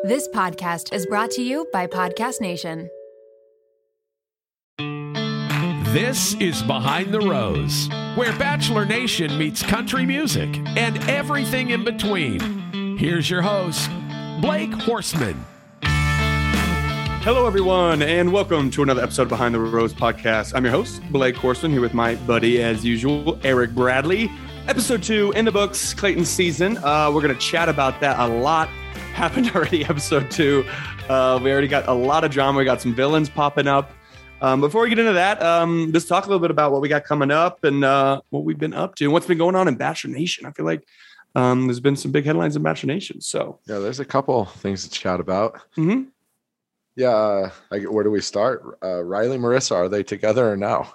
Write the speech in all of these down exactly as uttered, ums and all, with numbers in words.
This podcast is brought to you by Podcast Nation. This is Behind the Rose, where Bachelor Nation meets country music and everything in between. Here's your host, Blake Horstman. Hello, everyone, and welcome to another episode of Behind the Rose podcast. I'm your host, Blake Horstman, here with my buddy, as usual, Eric Bradley. Episode two in the books, Clayton season. Uh, we're going to chat about that a lot. Happened already, episode two. Uh, we already got a lot of drama. We got some villains popping up. Um, before we get into that, um, let's talk a little bit about what we got coming up and uh, what we've been up to and what's been going on in Bachelor Nation. I feel like um, there's been some big headlines in Bachelor Nation. So yeah, there's a couple things to chat about. Mm-hmm. Yeah, uh, I, where do we start? Uh, Riley, Marissa, are they together or no?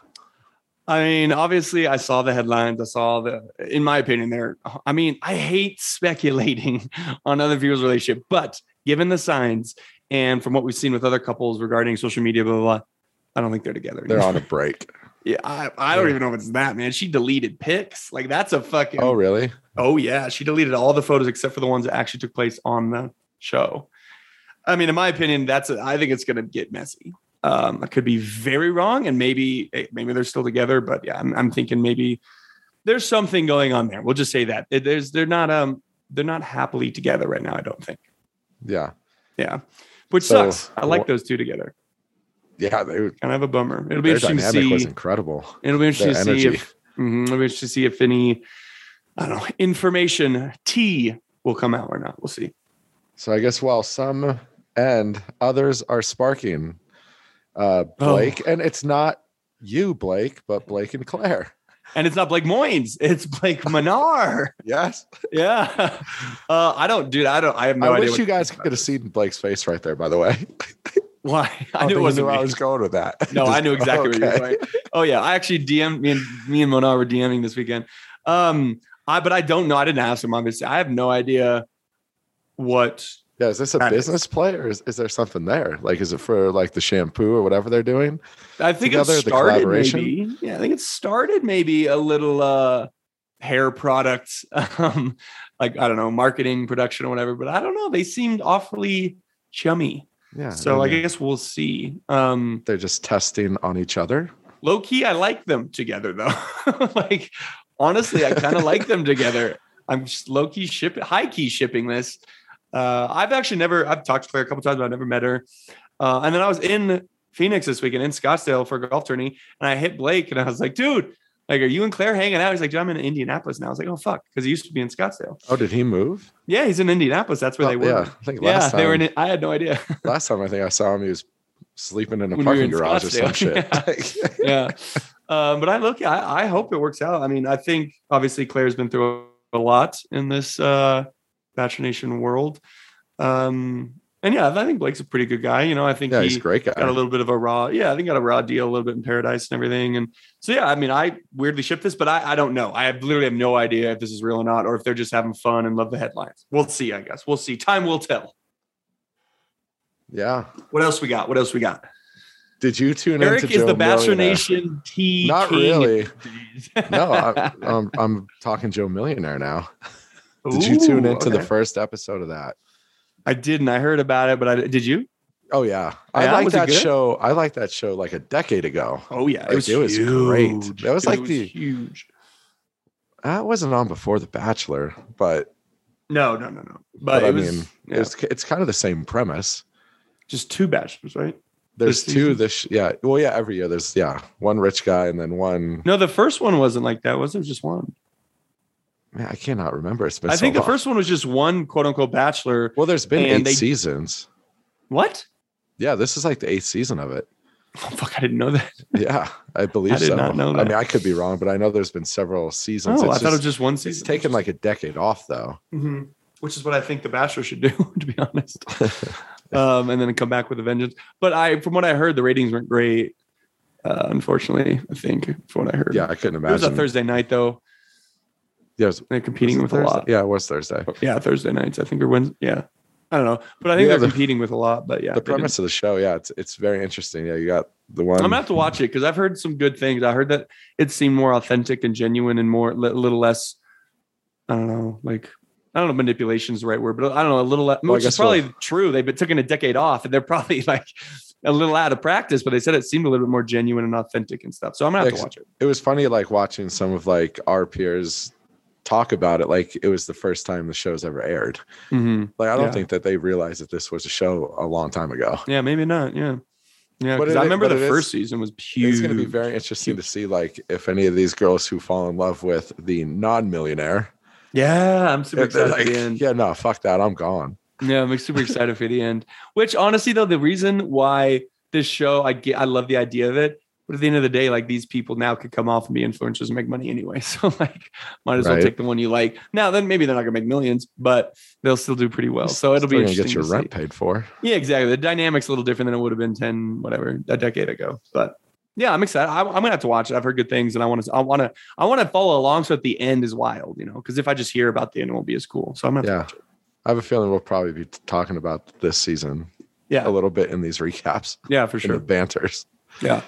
I mean, obviously, I saw the headlines. I saw the, in my opinion, they're, I mean, I hate speculating on other people's relationship, but given the signs and from what we've seen with other couples regarding social media, blah, blah, blah, I don't think they're together anymore. They're on a break. Yeah, I, I don't yeah. even know if it's that, man. She deleted pics. Like, that's a fucking. Oh, really? Oh, yeah. She deleted all the photos except for the ones that actually took place on the show. I mean, in my opinion, that's. A, I think it's going to get messy. Um, I could be very wrong, and maybe maybe they're still together. But yeah, I'm, I'm thinking maybe there's something going on there. We'll just say that there's they're not um they're not happily together right now. I don't think. Yeah, yeah, which so, sucks. I like those two together. Yeah, they would kind of have a bummer. It'll be interesting to see. Was incredible. It'll be interesting Their to energy. see. If, mm-hmm, it'll be interesting to see if any I don't know information tea will come out or not. We'll see. So I guess while some and others are sparking. Uh, Blake, oh. and it's not you, Blake, but Blake and Claire. And it's not Blake Moynes. It's Blake Manar. Yes. Yeah. Uh, I don't, dude, I don't, I have no I idea. I wish you guys could have seen Blake's face right there, by the way. Why? I, I knew it wasn't where me. I was going with that. No, Just, I knew exactly okay. where you were going. Oh, yeah. I actually D M'd, me and, me and Manar were DMing this weekend. Um, I, but I don't know. I didn't ask him, obviously. I have no idea what. Yeah, is this a business is. play or is, is there something there? Like, is it for like the shampoo or whatever they're doing? I think together, it started maybe. Yeah, I think it started maybe a little uh, hair products, um, like, I don't know, marketing, production or whatever. But I don't know. They seemed awfully chummy. Yeah. So I yeah. guess we'll see. Um, they're just testing on each other. Low key, I like them together, though. Like, honestly, I kind of like them together. I'm just low key shipping, high key shipping this. Uh, I've actually never, I've talked to Claire a couple times, but I've never met her. Uh, and then I was in Phoenix this weekend in Scottsdale for a golf tourney. And I hit Blake and I was like, dude, like, are you and Claire hanging out? He's like, dude, I'm in Indianapolis now. I was like, oh, fuck. Cause he used to be in Scottsdale. Oh, did he move? Yeah. He's in Indianapolis. That's where oh, they were. Yeah. I think last yeah, time, they were in it. I had no idea. Last time I think I saw him, he was sleeping in a when parking we in garage or some shit. Yeah. yeah. Um, but I look, I, I hope it works out. I mean, I think obviously Claire's been through a lot in this uh, Bachelor Nation world. Um, and yeah, I think Blake's a pretty good guy. You know, I think yeah, he he's a great guy. Got a little bit of a raw, yeah, I think got a raw deal a little bit in Paradise and everything. And so, yeah, I mean, I weirdly ship this, but I, I don't know. I have literally have no idea if this is real or not, or if they're just having fun and love the headlines. We'll see, I guess. We'll see. Time will tell. Yeah. What else we got? What else we got? Did you tune Eric into is Joe the Bachelor Millionaire? Nation T. Not King. really. No, I, I'm, I'm talking Joe Millionaire now. Did Ooh, you tune into okay. the first episode of that? I didn't. I heard about it, but I did you? Oh yeah, Oh, I yeah? like Was it that good? show. I like that show like a decade ago. Oh yeah, Like, it was, it was huge. great. That was It like the- huge. That wasn't on before The Bachelor, but No, no, no, no. But, but it I was mean, yeah. it's it's kind of the same premise. just two bachelors, right? There's This two. season? This yeah. Well, yeah. Every year there's yeah one rich guy and then one. No, the first one wasn't like that. Was it just one? Man, I cannot remember. It's been. I so think the long. first one was just one quote unquote bachelor. Well, there's been and eight they- seasons. What? Yeah, this is like the eighth season of it. Oh, fuck, I didn't know that. Yeah, I believe I did so. not know I that. mean, I could be wrong, but I know there's been several seasons. Oh, It's I thought it was just- just one It's season. taken like a decade off, though. Mm-hmm. Which is what I think the Bachelor should do, to be honest. um, and then come back with a vengeance. But I, from what I heard, the ratings weren't great. Uh, unfortunately, I think from what I heard. Yeah, I couldn't It was imagine. a Thursday night though. Yeah, it was, They're competing was with it a Thursday? lot. Yeah, it was Thursday. Yeah, Thursday nights, I think, or Wednesday. Yeah. I don't know. But I think Yeah, they're the- competing with a lot. But yeah. the they premise of the show, yeah, it's it's very interesting. Yeah, you got the one. didn't- I'm gonna have to watch it because I've heard some good things. I heard that it seemed more authentic and genuine and more a little less, I don't know, like I don't know, manipulation is the right word, but I don't know, a little, Well, which I is guess probably we'll- true. They've been taking a decade off and they're probably like a little out of practice, but they said it seemed a little bit more genuine and authentic and stuff. So I'm gonna have Yeah, to watch it. It was funny, like watching some of like our peers talk about it like it was the first time the show's ever aired. Mm-hmm. Like I don't Yeah. think that they realized that this was a show a long time ago. Yeah, maybe not. Yeah. Yeah. But Because it- I remember but the it first is- season was huge. It's going to be very interesting to see like if any of these girls who fall in love with the non-millionaire, Yeah, I'm super if they're excited like, for the end. yeah, no, fuck that, I'm gone. Yeah, I'm super excited for the end. Which honestly, though, the reason why this show, I get, I love the idea of it. But at the end of the day, like these people now could come off and be influencers and make money anyway. So like, might as well Right. take the one you like. Now, then maybe they're not gonna make millions, but they'll still do pretty well. So it'll be Still gonna interesting get your to rent see. paid for. Yeah, exactly. The dynamic's a little different than it would have been ten, whatever, a decade ago. But yeah, I'm excited. I, I'm gonna have to watch it. I've heard good things, and I want to. I want to. I want to follow along. So at the end is wild, you know. Because if I just hear about the end, it won't be as cool. So I'm gonna. Have Yeah. to watch it. I have a feeling we'll probably be talking about this season Yeah. a little bit in these recaps, Yeah, for in the sure. banters. Yeah.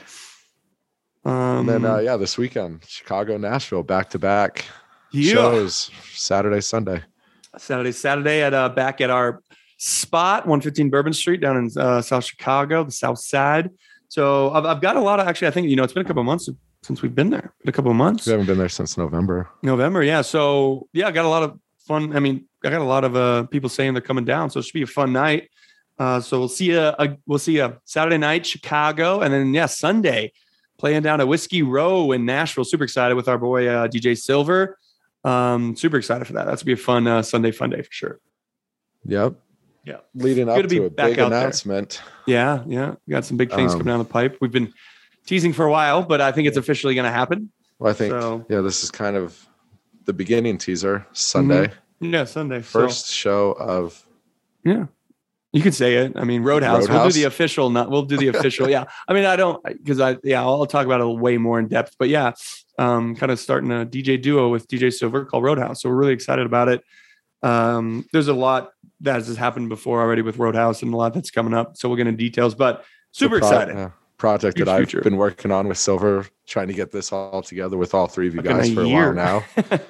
Um, And then uh, yeah, this weekend, Chicago, Nashville, back to back yeah. shows, Saturday, Sunday. Saturday, Saturday at uh back at our spot, one fifteen Bourbon Street down in uh, South Chicago, the South Side. So I've, I've got a lot of actually. I think you know it's been a couple of months since we've been there. Been a couple of months. We haven't been there since November. November, yeah. So yeah, I got a lot of fun. I mean, I got a lot of uh people saying they're coming down, so it should be a fun night. Uh, so we'll see you. Uh, we'll see you Saturday night, Chicago, and then yeah, Sunday playing down at Whiskey Row in Nashville. Super excited with our boy uh, D J Silver. Um, super excited for that. That's gonna be a fun uh, Sunday fun day for sure. Yep. Yeah. Leading up Good to be to a back big out there. announcement. Yeah, yeah, we got some big things Um, coming down the pipe. We've been teasing for a while, but I think it's officially going to happen. Well, I think So- yeah, this is kind of the beginning teaser. Sunday, Yeah, Sunday so- first show of Yeah, you could say it. I mean, Roadhouse. We'll Roadhouse? do the official. Not. We'll do the official. Yeah. I mean, I don't because I yeah I'll talk about it way more in depth. But yeah, um, kind of starting a D J duo with D J Silver called Roadhouse. So we're really excited about it. Um, there's a lot that has happened before already with Roadhouse and a lot that's coming up. So we'll get into details. But super the pro- excited. yeah, project Huge that I've future. been working on with Silver, trying to get this all together with all three of you Like in guys a for a year. while now.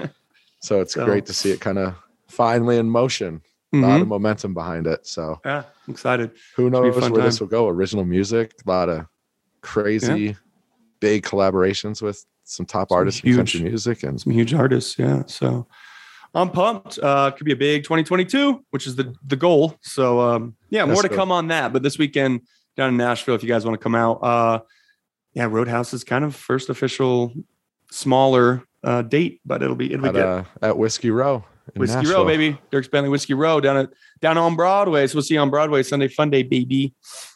So it's So- great to see it kind of finally in motion. A lot Mhm. of momentum behind it. So Yeah, I'm excited. who be a knows where fun this time. will go? Original music, a lot of crazy, big collaborations with some top Some artists huge- in country music, and Some huge artists. Yeah. So I'm pumped. Uh, could be a big twenty twenty-two, which is the, the goal. So um, yeah, more That's to cool. come on that. But this weekend down in Nashville, if you guys want to come out, uh, yeah, Roadhouse is kind of first official smaller uh, date, but it'll be it'll be at, good. uh, at Whiskey Row. in Whiskey Nashville. Row, baby. Dirk Bentley Whiskey Row down at down on Broadway. So we'll see you on Broadway Sunday Fun Day, baby.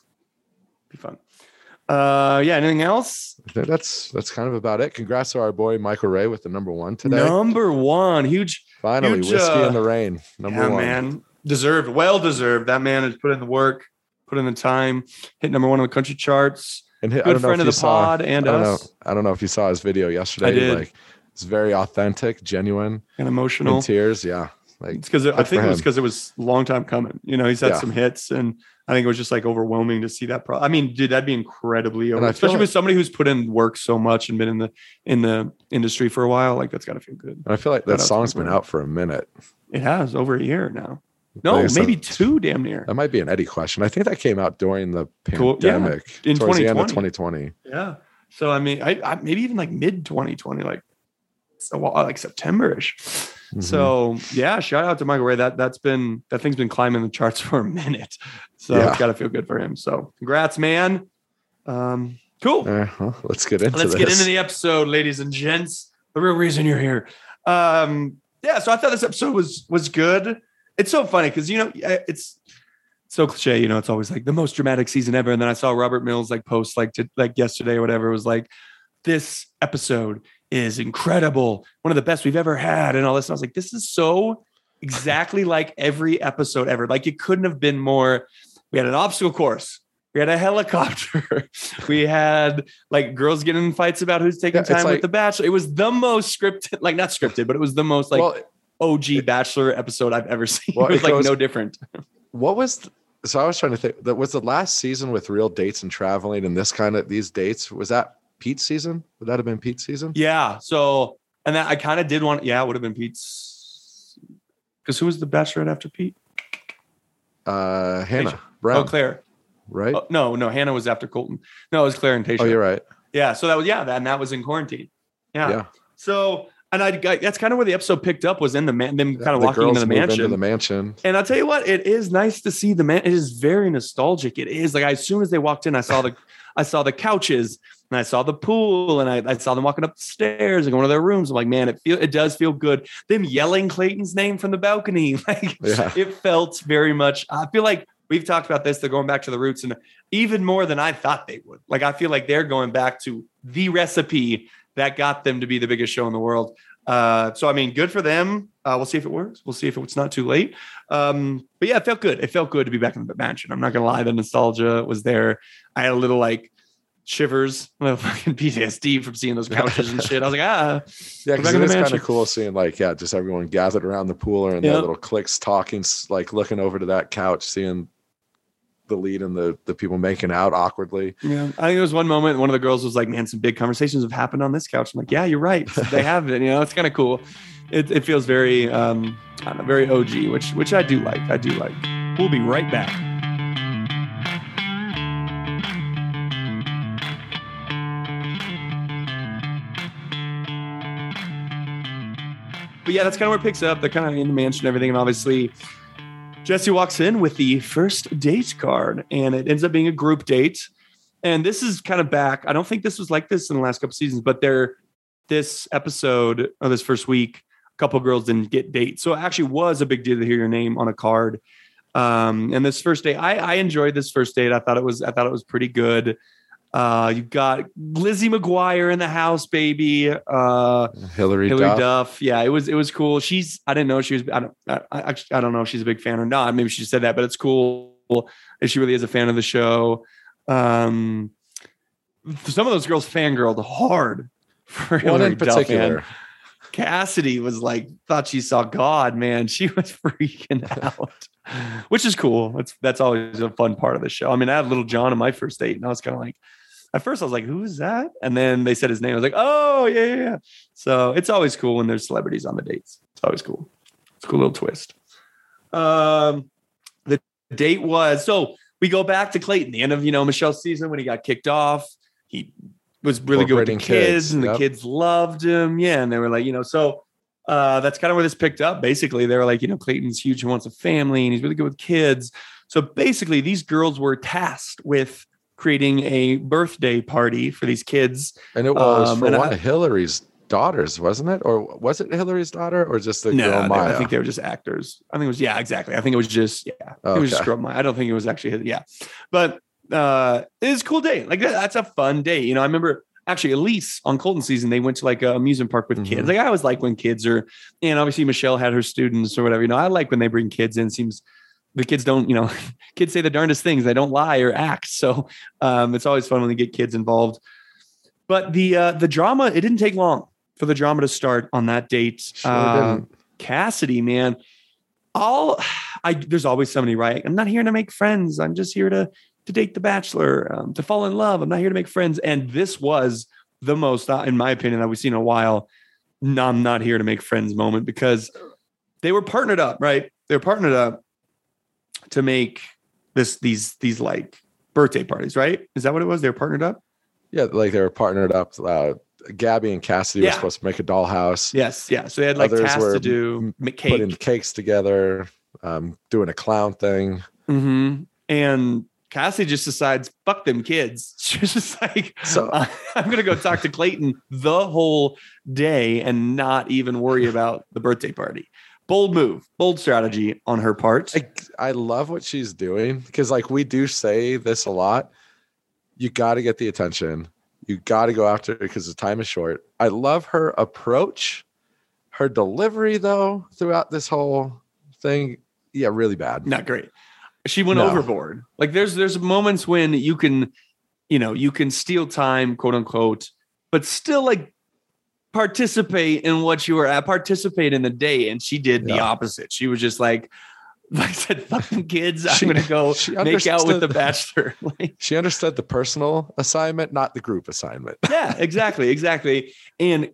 Be fun. Uh, yeah. Anything else? I think that's that's kind of about it. Congrats to our boy Michael Ray with the number one today. Number one, huge. Finally, huge, Whiskey uh, in the Rain. Number yeah, one. man. Deserved, well deserved. That man has put in the work, put in the time, hit number one on the country charts. And hit, I Good don't know friend if of you the saw- pod and I don't us. know. I don't know if you saw his video yesterday. I did. Like it's very authentic, genuine, And emotional. in tears. Yeah. Like It's because I Good think for it was him. because it was a long time coming. You know, he's had Yeah. some hits, and I think it was just like overwhelming to see that. Pro- I mean, dude, that'd be incredibly, over- And I feel especially like- with somebody who's put in work so much and been in the in the industry for a while. Like that's got to feel good. and I feel like Shout out that to song's been Michael Ray. out for a minute. It has over a year now. Like No, I said, maybe two, damn near. That might be an Eddie question. I think that came out during the Cool. Yeah, pandemic, in towards the end of twenty twenty twenty. Yeah. So I mean, I, I maybe even like mid twenty twenty, like so like September-ish. Mm-hmm. So yeah, shout out to Michael Ray. That that's been that thing's been climbing the charts for a minute. So Yeah. it's got to feel good for him. So congrats, man. Um, cool. Uh, well, let's get into Let's this. get into the episode, ladies and gents. The real reason you're here. Um, yeah. So I thought this episode was was good. It's so funny because you know it's so cliche. You know, it's always like the most dramatic season ever. And then I saw Robert Mills like post like to, like yesterday or whatever. It was like this episode is incredible, one of the best we've ever had, and all this. And I was like, this is so exactly like every episode ever. Like it couldn't have been more. We had an obstacle course. We had a helicopter. We had like girls getting in fights about who's taking Yeah, it's time with like- the Bachelor. It was the most scripted, like not scripted, but it was the most like well, O G Bachelor episode I've ever seen. Well, it was it like goes- no different. what was th- so I was trying to think that was the last season with real dates and traveling and this kind of these dates. Was that Pete's season? Would that have been Pete's season? Yeah. So, and that I kind of did want, yeah, it would have been Pete's. Because who was the bachelorette after Pete? Uh, Hannah Tayshia. Brown. Oh, Claire. Right? Oh, no, no, Hannah was after Colton. No, it was Claire and Tayshia. Oh, you're right. Yeah, so that was yeah, that and that was in quarantine. Yeah. Yeah. So and I, I that's kind of where the episode picked up was in the man them kind of The walking girls into the move mansion. Into the mansion. And I'll tell you what, it is nice to see the man. It is very nostalgic. It is like as soon as they walked in, I saw the I saw the couches and I saw the pool and I, I saw them walking up the stairs and going to their rooms. I'm like, man, it feel it does feel good. Them yelling Clayton's name from the balcony, like Yeah. it felt very much. I feel like we've talked about this. They're going back to the roots and even more than I thought they would. Like I feel like they're going back to the recipe that got them to be the biggest show in the world. Uh, so, I mean, good for them. Uh, we'll see if it works. We'll see if it's not too late. Um, but yeah, it felt good. It felt good to be back in the mansion. I'm not going to lie. The nostalgia was there. I had a little like shivers, a little fucking P T S D from seeing those couches and shit. I was like, ah, Yeah, we're back because in it the is kind mansion. of cool seeing like, yeah, just everyone gathered around the pool and Yeah. their little cliques talking, s- like looking over to that couch, seeing the lead and the the people making out awkwardly. Yeah, I think there was one moment one of the girls was like, "Man, some big conversations have happened on this couch." I'm like, "Yeah, you're right. They have it. You know, it's kind of cool. It, it feels very, um, I don't know, very O G, which which I do like. I do like." We'll be right back. But yeah, that's kind of where it picks up. They're kind of in the mansion and everything, and obviously Jesse walks in with the first date card, and it ends up being a group date. And this is kind of back. I don't think this was like this in the last couple seasons, but there, this episode of this first week, a couple of girls didn't get dates. So it actually was a big deal to hear your name on a card. Um, and this first date, I, I enjoyed this first date. I thought it was, I thought it was pretty good. Uh, you got Lizzie McGuire in the house, baby. Uh, Hillary, Hillary Duff. Duff. Yeah, it was it was cool. She's I didn't know she was I don't I, I actually I don't know if she's a big fan or not. Maybe she said that, but it's cool if she really is a fan of the show. Um, some of those girls fangirled hard for One Hillary in Duff, particular. man. Cassidy was like thought she saw God, man. She was freaking out, which is cool. That's that's always a fun part of the show. I mean, I had Little John on my first date, and I was kind of like. At first, I was like, "Who is that?" And then they said his name. I was like, "Oh, yeah, yeah, yeah." So it's always cool when there's celebrities on the dates. It's always cool. It's a cool little twist. Um, the date was so we go back to Clayton, the end of you know Michelle's season when he got kicked off. He was really good with the Incorporating kids, kids, and yep. the kids loved him. Yeah, and they were like, you know, so uh, that's kind of where this picked up. Basically, they were like, you know, Clayton's huge and wants a family, and he's really good with kids. So basically, these girls were tasked with creating a birthday party for these kids. And it was Um, for and one I- of Hillary's daughters, wasn't it? Or was it Hillary's daughter or just the No, girl they- Maya? I think they were just actors. I think it was, yeah, exactly. I think it was just, yeah, it was just Okay. girl Maya. I don't think it was actually, his, yeah. But uh, it was a cool day. Like that, that's a fun day. You know, I remember actually Elise on Colton season, they went to like an amusement park with Mhm. kids. Like I always like when kids are, and obviously Michelle had her students or whatever, you know, I like when they bring kids in. Seems the kids don't, you know, kids say the darndest things. They don't lie or act. So um, it's always fun when they get kids involved. But the uh, the drama, it didn't take long for the drama to start on that date. Sure Uh, didn't. Cassidy, man, all I there's always somebody, right? I'm not here to make friends. I'm just here to to date the bachelor, um, to fall in love. I'm not here to make friends. And this was the most, uh, in my opinion, that we've seen in a while. No, I'm not here to make friends moment because they were partnered up, right? They were partnered up to make this these these like birthday parties, right? Is that what it was? They were partnered up. Yeah, like they were partnered up. Uh, Gabby and Cassidy Yeah. were supposed to make a dollhouse. Yes, yeah. So they had like Others tasks were to do, make cake, Putting cakes together, um, doing a clown thing. hmm And Cassie just decides, fuck them kids. She's just like, So- I'm going to go talk to Clayton the whole day and not even worry about the birthday party. Bold move, bold strategy on her part. I, I love what she's doing because, like, we do say this a lot. You got to get the attention. You got to go after it because the time is short. I love her approach. Her delivery, though, throughout this whole thing, yeah, really bad. Not great. She went No. overboard. Like there's there's moments when you can, you know, you can steal time, quote unquote, but still like participate in what you were at, participate in the day. And she did the Yeah. opposite. She was just like, like I said, fucking kids, She- I'm gonna go she make out with the understood- bachelor. Like, She understood the personal assignment, not the group assignment. yeah, exactly, exactly. And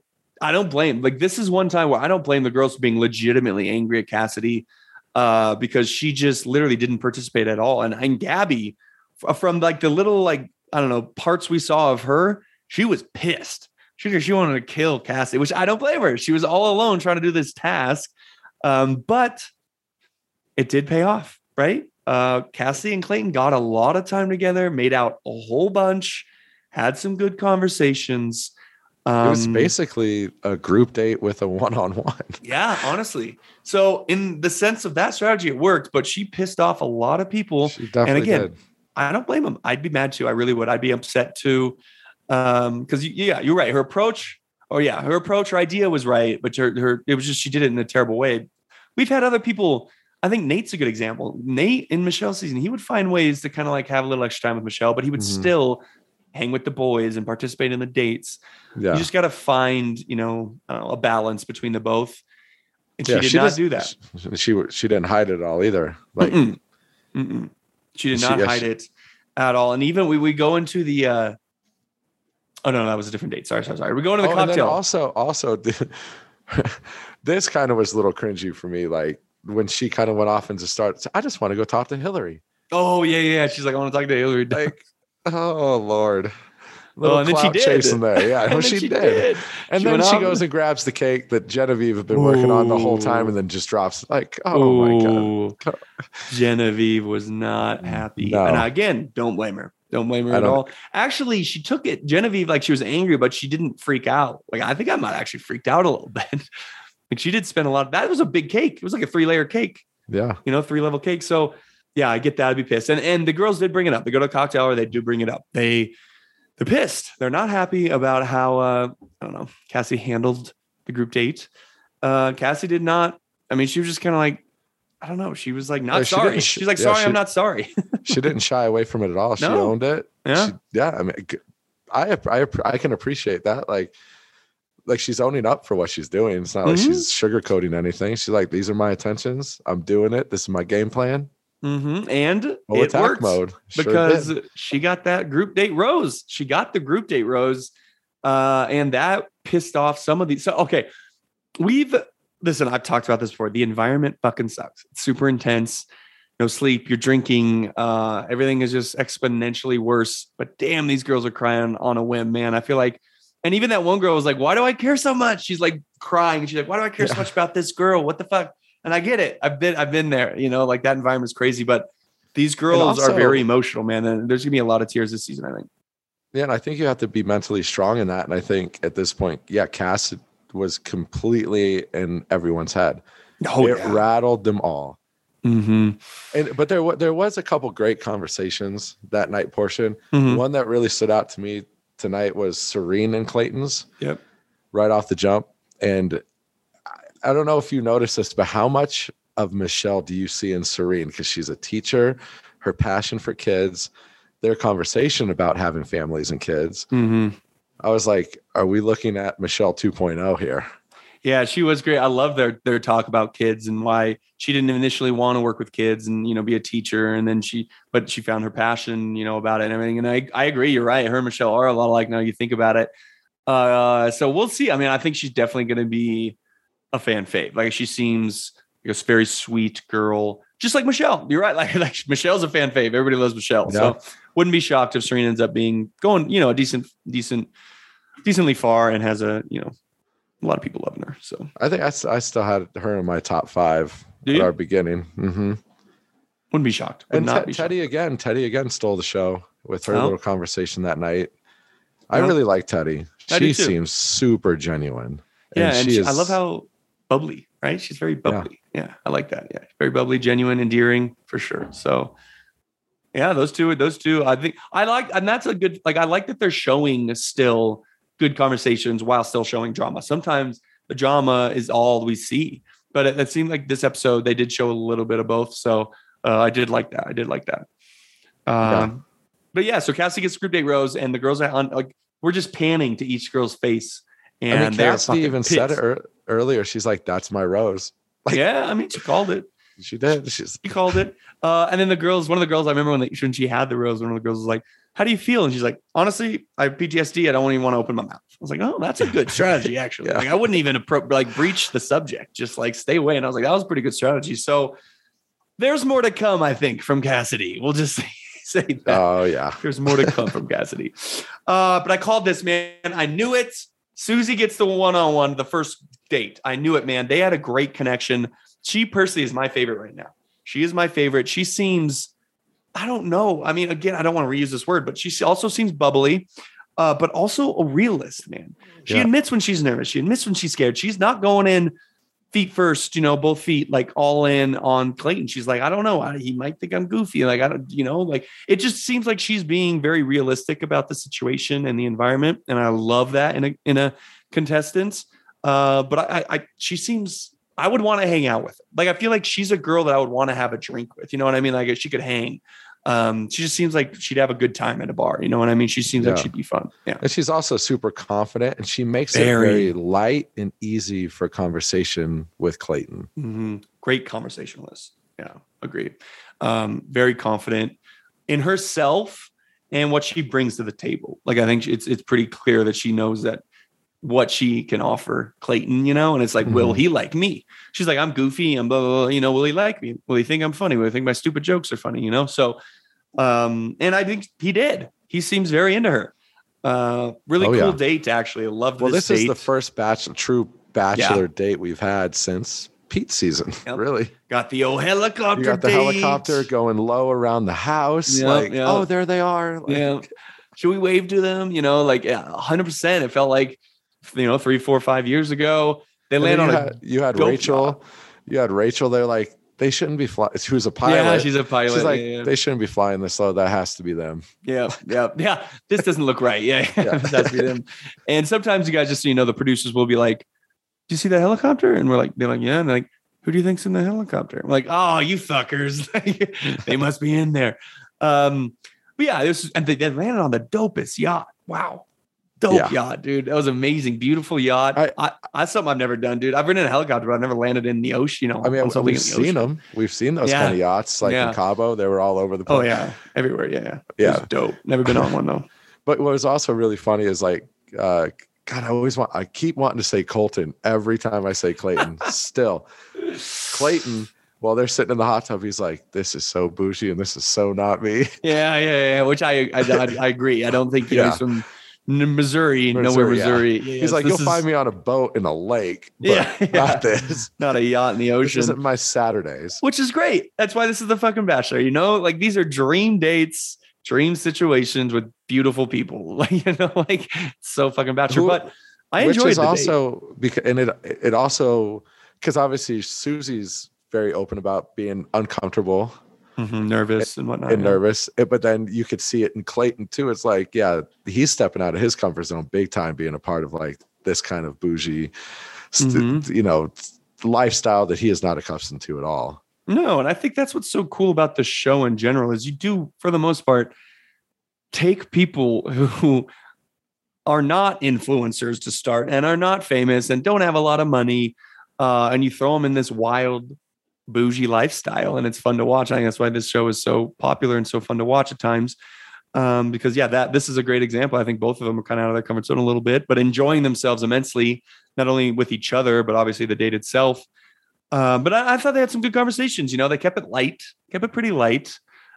I don't blame. Like this is one time where I don't blame the girls for being legitimately angry at Cassidy uh, because she just literally didn't participate at all. And and Gabby, from like the little like I don't know parts we saw of her, she was pissed. She she wanted to kill Cassidy, which I don't blame her. She was all alone trying to do this task, um, but it did pay off, right? Uh, Cassidy and Clayton got a lot of time together, made out a whole bunch, had some good conversations. Um, it was basically a group date with a one-on-one. Yeah, honestly. So in the sense of that strategy, it worked, but she pissed off a lot of people. She definitely and again, did. I don't blame them. I'd be mad too. I really would. I'd be upset too. Um, because yeah, you're right. Her approach, oh yeah, her approach, her idea was right, but her, her, it was just she did it in a terrible way. We've had other people. I think Nate's a good example. Nate in Michelle's season, he would find ways to kind of like have a little extra time with Michelle, but he would mm-hmm. still hang with the boys and participate in the dates. Yeah. You just got to find, you know, I don't know, a balance between the both. And she yeah, did she not does, do that. She, she she didn't hide it all either. Like Mm-mm. Mm-mm. she did not she, hide yeah, she, it at all. And even we we go into the. uh Oh no, that was a different date. Sorry, sorry, sorry. We go into the oh, cocktail. And then also, also, this kind of was a little cringy for me. Like when she kind of went off and just started. I just want to go talk to Hillary. Oh yeah, yeah. She's like, I want to talk to Hillary. Like, oh Lord. Little oh, and then she did. Chasing there. Yeah, and well, she, she did. did. And she then she goes and grabs the cake that Genevieve had been Ooh. working on the whole time and then just drops like, oh Ooh. my God. Genevieve was not happy. No. And again, don't blame her. Don't blame her at all. Actually, she took it, Genevieve, like she was angry, but she didn't freak out. Like, I think I might actually freaked out a little bit. Like she did spend a lot. That was a big cake. It was like a three layer cake. Yeah. You know, three level cake. So yeah, I get that. I'd be pissed. And, and the girls did bring it up. They go to a cocktail hour. They do bring it up. They, they're pissed. They're not happy about how, uh, I don't know, Cassie handled the group date. Uh, Cassie did not. I mean, she was just kind of like, I don't know. She was like, not yeah, sorry. She She's like, sorry, yeah, she, I'm not sorry. She didn't shy away from it at all. She no. owned it. Yeah. She, yeah. I mean, I, I, I can appreciate that. Like, like she's owning up for what she's doing. It's not mm-hmm. like she's sugarcoating anything. She's like, these are my intentions. I'm doing it. This is my game plan. Mm-hmm. And Full it attack worked mode sure because did. she got that group date rose. She got the group date rose. Uh, and that pissed off some of these. So, okay. We've, Listen, I've talked about this before. The environment fucking sucks. It's super intense. No sleep. You're drinking. Uh, everything is just exponentially worse. But damn, these girls are crying on a whim, man. I feel like, and even that one girl was like, why do I care so much? She's like crying. She's like, why do I care yeah. so much about this girl? What the fuck? And I get it. I've been, I've been there, you know, like that environment's crazy, but these girls also are very emotional, man. And there's gonna be a lot of tears this season, I think. Yeah. And I think you have to be mentally strong in that. And I think at this point, yeah, Cass was completely in everyone's head. Oh, it yeah. rattled them all. Mm-hmm. And but there there was a couple great conversations that night portion. Mm-hmm. One that really stood out to me tonight was Serene and Clayton's. Yep. Right off the jump. And I, I don't know if you noticed this, but how much of Michelle do you see in Serene? Because she's a teacher, her passion for kids, their conversation about having families and kids. Mm-hmm. I was like, are we looking at Michelle two point oh here? Yeah, she was great. I love their their talk about kids and why she didn't initially want to work with kids and, you know, be a teacher. And then she, but she found her passion, you know, about it and everything. And I, I agree. You're right. Her and Michelle are a lot alike now you think about it. Uh, so we'll see. I mean, I think she's definitely going to be a fan fave. Like she seems like a very sweet girl, just like Michelle. You're right. Like, like Michelle's a fan fave. Everybody loves Michelle. Yeah. So wouldn't be shocked if Serena ends up being going, you know, a decent, decent, decently far and has a, you know, a lot of people loving her. So I think I, I still had her in my top five at our beginning. Mm-hmm. Wouldn't be shocked. Would and not te- be Teddy shocked. again, Teddy again stole the show with her Oh. little conversation that night. I Yeah. really like Teddy. I do She too. seemes super genuine. Yeah. And, she she, is, I love how bubbly, right? She's very bubbly. Yeah. yeah. I like that. Yeah. Very bubbly, genuine, endearing for sure. So yeah, those two, those two, I think I like, and that's a good, like, I like that they're showing still good conversations while still showing drama. Sometimes the drama is all we see, but it, it seemed like this episode, they did show a little bit of both. So uh, I did like that. I did like that. Um, Yeah. But yeah, so Cassie gets group date rose and the girls are on, like, we're just panning to each girl's face. And I mean, they're Cassidy fucking even pissed. said it er- earlier. She's like, that's my rose. Like, Yeah. I mean, she called it. she did. She's She called it. Uh, and then the girls, one of the girls, I remember when, they, when she had the rose, one of the girls was like, how do you feel? And she's like, honestly, I have P T S D. I don't even want to open my mouth. was like, oh, that's a good strategy, actually. Yeah. Like I wouldn't even appro- like breach the subject, just like stay away. And I was like, that was a pretty good strategy. So there's more to come, I think, from Cassidy. We'll just say, say that. Oh yeah. There's more to come from Cassidy. Uh, but I called this, man. I knew it. Susie gets the one-on-one, the first date. I knew it, man. They had a great connection. She personally is my favorite right now. She is my favorite. She seems, I don't know. I mean, again, I don't want to reuse this word, but she also seems bubbly, uh, but also a realist, man. She Yeah. admits when she's nervous. She admits when she's scared. She's not going in feet first, you know, both feet, like all in on Clayton. She's like, I don't know. I, he might think I'm goofy. Like, I don't, you know, like it just seems like she's being very realistic about the situation and the environment. And I love that in a, in a contestant. Uh, but I, I, she seems, I would want to hang out with her. Like, I feel like she's a girl that I would want to have a drink with, you know what I mean? Like she could hang. Um, she just seems like she'd have a good time at a bar. You know what I mean? She seems Yeah. like she'd be fun. Yeah. And she's also super confident, and she makes Very. it very light and easy for conversation with Clayton. Mm-hmm. Great conversationalist. Yeah, agreed. Um, very confident in herself and what she brings to the table. Like, I think it's it's pretty clear that she knows that what she can offer Clayton, you know, and it's like, Mm-hmm. will he like me? She's like, I'm goofy. I'm blah, blah, blah, you know, will he like me? Will he think I'm funny? Will he think my stupid jokes are funny? You know? So, um, and I think he did. He seems very into her. Uh, really Oh, cool yeah. date, actually. I loved Well, this this date. is the first bachelor, true bachelor date we've had since Pete's season. Yep. Really, Got the old helicopter you got the date. helicopter going low around the house. Yep, like, yep. oh, there they are. Like, Yeah. Should we wave to them? You know, like yeah, one hundred percent. It felt like, you know, three, four, five years ago. They and land then on you a had, you had dope Rachel. yacht. You had Rachel. They're like, they shouldn't be flying. She was a pilot. Yeah, she's a pilot. She's like, yeah, yeah. they shouldn't be flying this low. That has to be them. yeah, yeah, yeah. This doesn't look right. Yeah, Yeah. This has to be them. And sometimes you guys, just so you know, the producers will be like, "Do you see that helicopter?" And we're like, "They're like, yeah." And they're like, "Who do you think's in the helicopter?" I'm like, "Oh, you fuckers! They must be in there." Um, but yeah, this and they, they landed on the dopest yacht. Wow. Dope Yeah. yacht, dude. That was amazing. Beautiful yacht. I, I- I, that's something I've never done, dude. I've been in a helicopter, but I've never landed in the ocean. You know, I mean, on something we've in the seen ocean. them. We've seen those Yeah. kind of yachts, like Yeah. in Cabo. They were all over the place. Oh yeah, everywhere. Yeah, yeah. It Yeah. was dope. Never been on one though. But what was also really funny is like, uh, God, I always want, I keep wanting to say Colton every time I say Clayton. Still, Clayton, while they're sitting in the hot tub, he's like, this is so bougie and this is so not me. Yeah, yeah, yeah. Which I, I, I, I agree. I don't think you know Yeah. he's from N- Missouri, nowhere Missouri, yeah. Missouri. Yeah, He's yes, like, this you'll is find me on a boat in a lake, but Yeah, yeah. not this. not a yacht in the This ocean. isn't my Saturdays. Which is great. That's why this is the fucking Bachelor. You know, like these are dream dates, dream situations with beautiful people. Like you know, like so fucking Bachelor. Who- But I Which enjoyed is the date. also because, and it it also because obviously Susie's very open about being uncomfortable Mhm, nervous and whatnot. and yeah. nervous, It- but then you could see it in Clayton too. It's like, yeah, he's stepping out of his comfort zone big time, being a part of like this kind of bougie, st- Mhm. you know, lifestyle that he is not accustomed to at all. No, and I think that's what's so cool about the show in general is you do, for the most part, take people who are not influencers to start and are not famous and don't have a lot of money, uh, and you throw them in this wild, bougie lifestyle, and it's fun to watch. I think that's why this show is so popular and so fun to watch at times. Um, because yeah, that this is a great example. I think both of them are kind of out of their comfort zone a little bit, but enjoying themselves immensely, not only with each other, but obviously the date itself. Um, but I, I thought they had some good conversations. You know, they kept it light, kept it pretty light.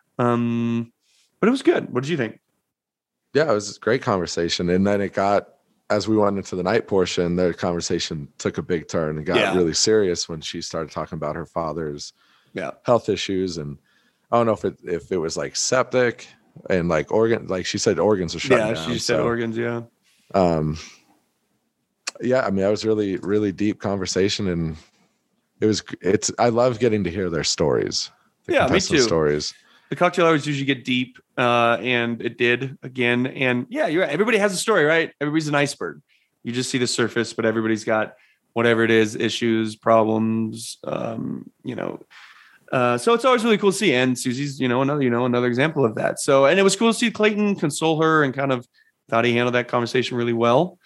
Um, but it was good. What did you think? Yeah, it was a great conversation. And then it got, as we went into the night portion, their conversation took a big turn and got Yeah. really serious when she started talking about her father's Yeah. health issues. And I don't know if it if it was like septic and like organ, like she said, organs are shutting Yeah, down. she said so, organs. Yeah. Um, yeah, I mean, that was really, really deep conversation, and it was. It's. I love getting to hear their stories. the Yeah, me contestant too. Stories. The cocktail hours usually get deep, uh, and it did again. And yeah, you're right. Everybody has a story, right? Everybody's an iceberg. You just see the surface, but everybody's got whatever it is, issues, problems, um, you know. Uh, so it's always really cool to see. And Susie's, you know, another, you know, another example of that. So, and it was cool to see Clayton console her and kind of thought he handled that conversation really well.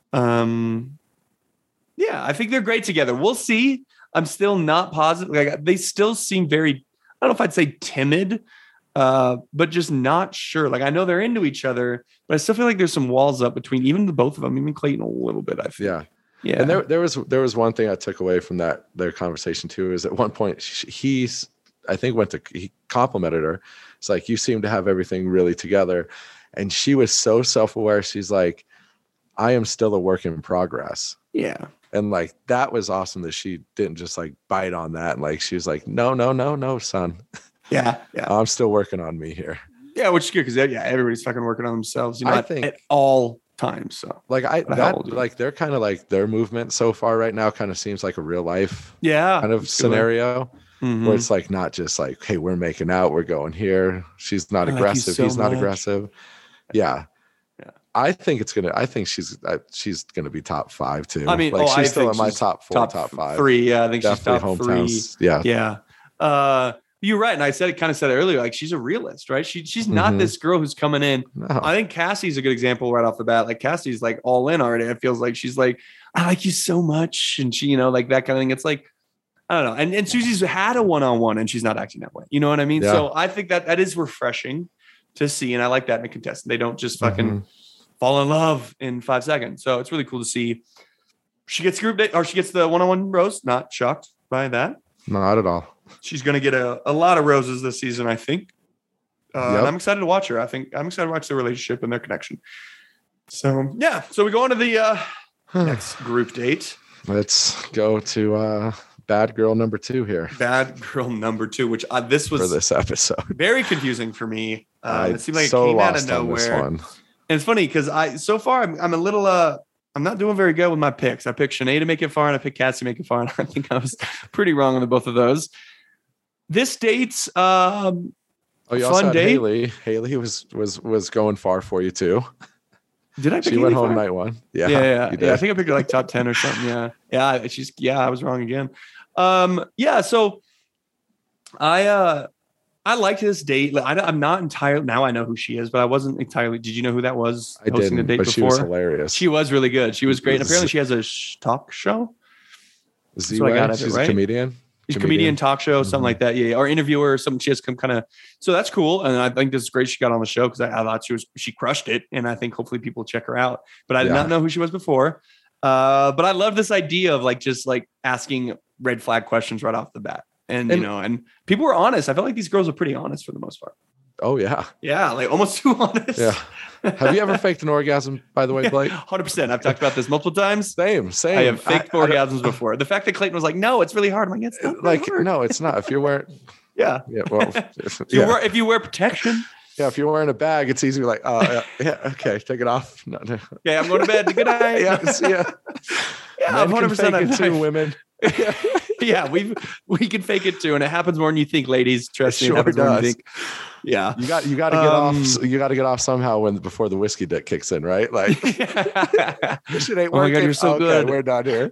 Um, yeah, I think they're great together. We'll see. I'm still not positive. Like they still seem very, I don't know if I'd say timid, uh, but just not sure. Like I know they're into each other, but I still feel like there's some walls up between even the both of them, even Clayton a little bit. I think. Yeah. Yeah. And there, there was there was one thing I took away from that their conversation too is at one point she, he's I think went to he complimented her. It's like you seem to have everything really together, and she was so self-aware. She's like, I am still a work in progress. Yeah. And like that was awesome that she didn't just like bite on that. And like she was like, no, no, no, no, son. Yeah. Yeah. I'm still working on me here. Yeah, which is good because yeah, everybody's fucking working on themselves. You know, I at, think at all times. So like I But how that old are you? like they're kind of like their movement so far right now kind of seems like a real life yeah, kind of that's a good way. scenario. Mhm. Where it's like not just like, hey, we're making out, we're going here. She's not I like you aggressive. so He's not much. aggressive. Yeah. Yeah. I think it's gonna. I think she's. Uh, she's gonna be top five too. I mean, like oh, she's I still think in my she's top four, top, top, five, three. Yeah, I think Definitely she's top three. hometowns. Yeah, Yeah. Uh, you're right. And I said it kind of said it earlier. Like she's a realist, right? She she's not Mhm. this girl who's coming in. no, I think Cassie's a good example right off the bat. Like Cassie's like all in already. It feels like she's like, I like you so much. And she, you know, like that kind of thing. It's like, I don't know. And, and Susie's had a one-on-one and she's not acting that way. You know what I mean? Yeah. So I think that that is refreshing to see. And I like that in a contestant. They don't just fucking Mhm. fall in love in five seconds. So it's really cool to see. She gets group date or she gets the one-on-one rose. Not shocked by that. not at all. She's going to get a, a lot of roses this season, I think. Uh, Yep. and I'm excited to watch her. I think I'm excited to watch their relationship and their connection. So yeah, so we go on to the uh, next group date. Let's go to uh, bad girl number two here Bad girl number two, which uh, this for was this episode. very confusing for me. Uh, I it seemed like so it came out lost of on this nowhere. one. And it's funny because I so far I'm, I'm a little uh I'm not doing very good with my picks. I picked Shanae to make it far and I picked Cassie to make it far, and I think I was pretty wrong on the both of those. This date's um Oh, you fun also had date. Haley. Haley was was was going far for you too. Did I pick She went Haley home far? night one. Yeah, Yeah, yeah, you yeah. I did. think I picked her like top ten or something. Yeah, yeah. She's yeah. I was wrong again. Um, yeah. So I uh I liked this date. Like, I, I'm not entirely now. I know who she is, but I wasn't entirely. Did you know who that was? I hosting didn't, the date but she was before? hilarious. She was really good. She was great. And Was- apparently, she has a sh- talk show. Z so I got it, She's right? a comedian. She's a comedian talk show, something Mhm. like that. Yeah, or interviewer or something. She has some kind of. So that's cool, and I think this is great. She got on the show because I, I thought she was she crushed it, and I think hopefully people check her out. But I did Yeah. not know who she was before. Uh, but I love this idea of like just like asking red flag questions right off the bat, and, And- you know, and people were honest. I felt like these girls were pretty honest for the most part. Oh yeah, Yeah, like almost too honest. yeah. Have you ever faked an orgasm? By the way, Blake. one hundred percent. I've talked about this multiple times. Same, same. I have faked I- I don't- orgasms before. The fact that Clayton was like, "No, it's really hard." I'm like, "It's not Like that hard." no, it's not. If you're wearing, Yeah. yeah, well, if, If you, yeah, wear, if you wear protection, yeah, if you're wearing a bag, it's easy. Like, oh yeah, yeah, okay, take it off. No, no. okay, I'm going to bed. Good night. Yeah, see ya. Yeah, Men I'm one hundred can percent fake it too, women. Yeah, we we can fake it too, and it happens more than you think, ladies. Trust It me, it sure happens more than you does. think. Yeah. You got you got to get Um, off. You got to get off somehow when before the whiskey dick kicks in, right? Like this shit ain't Oh my working. God, you're so Okay, good. We're done here.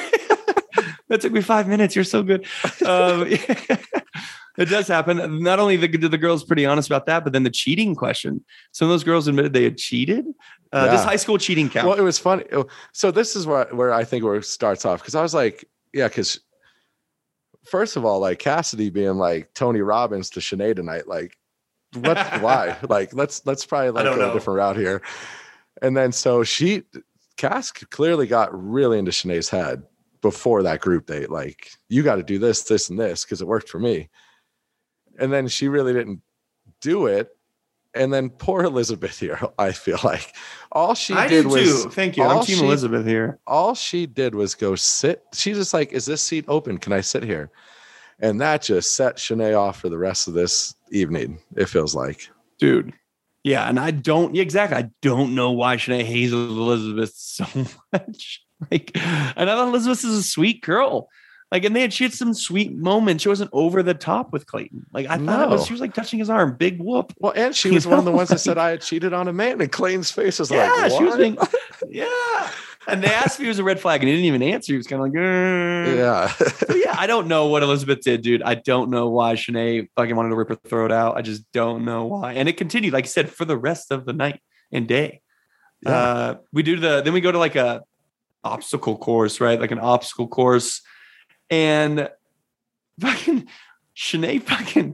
That took me five minutes. You're so good. Um, it does happen. Not only the, the girls pretty honest about that, but then the cheating question. Some of those girls admitted they had cheated. Uh, Yeah. Does high school cheating count? Well, it was funny. So this is where where I think where it starts off because I was like, yeah, because first of all, like Cassidy being like Tony Robbins to Shanae tonight, like what? Why? Like let's let's probably like don't go know. a different route here. And then so she, Cass clearly got really into Shanae's head before that group date. Like you got to do this, this, and this because it worked for me. And then she really didn't do it. And then poor Elizabeth here, I feel like all she I did do was too. Thank you. I'm all Team she- Elizabeth here. all she did was go sit. She's just like, is this seat open? Can I sit here? And that just set Shanae off for the rest of this evening, it feels like. Dude. Yeah, and I don't yeah, exactly. I don't know why Shanae hates Elizabeth so much. Like, and I thought Elizabeth is a sweet girl. Like, and they had she had some sweet moments. She wasn't over the top with Clayton. Like, I thought it was No. she was like touching his arm, big whoop. Well, and she You was one of the know, ones that like- said I had cheated on a man, and Clayton's face was Yeah, like, she was what? being, yeah. And they asked if he was a red flag, and he didn't even answer. He was kind of like, "Grr." Yeah. So, yeah, I don't know what Elizabeth did, dude. I don't know why Shanae fucking wanted to rip her throat out. I just don't know why. And it continued, like I said, for the rest of the night and day. Yeah. Uh, we do the then we go to like a obstacle course, right? Like an obstacle course, and fucking Shanae fucking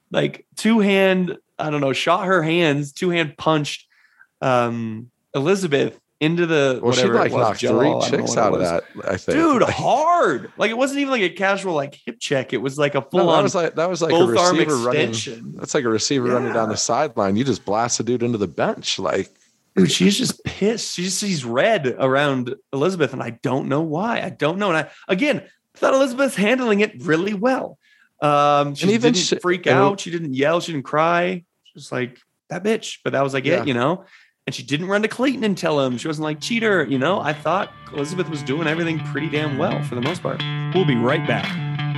like two hand, I don't know, shot her hands, two hand punched um, Elizabeth into the well, she whatever like it was, knocked jello, three I don't know chicks what it out of was. that. I think, Dude, like, hard. Like it wasn't even like a casual like hip check. It was like a full no, on that was like that was like a both arm receiver running. extension. That's like a receiver running down Yeah. the sideline. You just blast a dude into the bench, like. Dude, she's just pissed. She's she's red around Elizabeth, and I don't know why. I don't know. And I again I thought Elizabeth's handling it really well. Um, she And even didn't she- freak and- out. She didn't yell. She didn't cry. She was like that bitch. But that was like Yeah. it, you know. And she didn't run to Clayton and tell him. She wasn't like cheater, you know. I thought Elizabeth was doing everything pretty damn well for the most part. We'll be right back.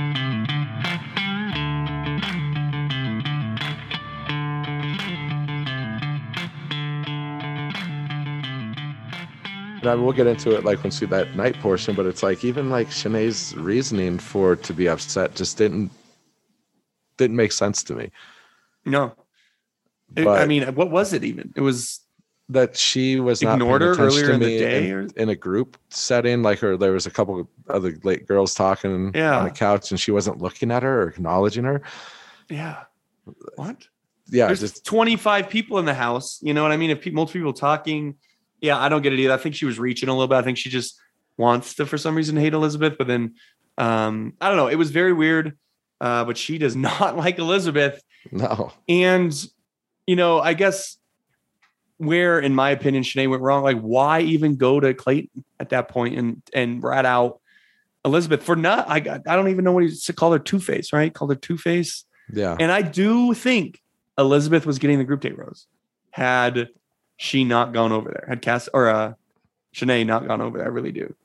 And I mean, we'll get into it like when see that night portion, but it's like even like Shanae's reasoning for to be upset just didn't didn't make sense to me. No, It- But- I mean, what was it even? It was That she was not Ignored paying her attention earlier to in the me day in, or- in a group setting, like her. There was a couple of other late girls talking Yeah. on the couch, and she wasn't looking at her or acknowledging her. yeah. What? Yeah, There's just twenty-five people in the house. You know what I mean? If pe- multiple people talking, yeah, I don't get it either. I think she was reaching a little bit. I think she just wants to, for some reason, hate Elizabeth. But then, um, I don't know. It was very weird. Uh, but she does not like Elizabeth. no. And, you know, I guess where, in my opinion, Shanae went wrong, like, why even go to Clayton at that point and and rat out Elizabeth for not, I I don't even know what he called her, Two-Face, right? Called her Two-Face. Yeah, And I do think Elizabeth was getting the group date rose had she not gone over there, had Cass or uh, Shanae not gone over there. I really do.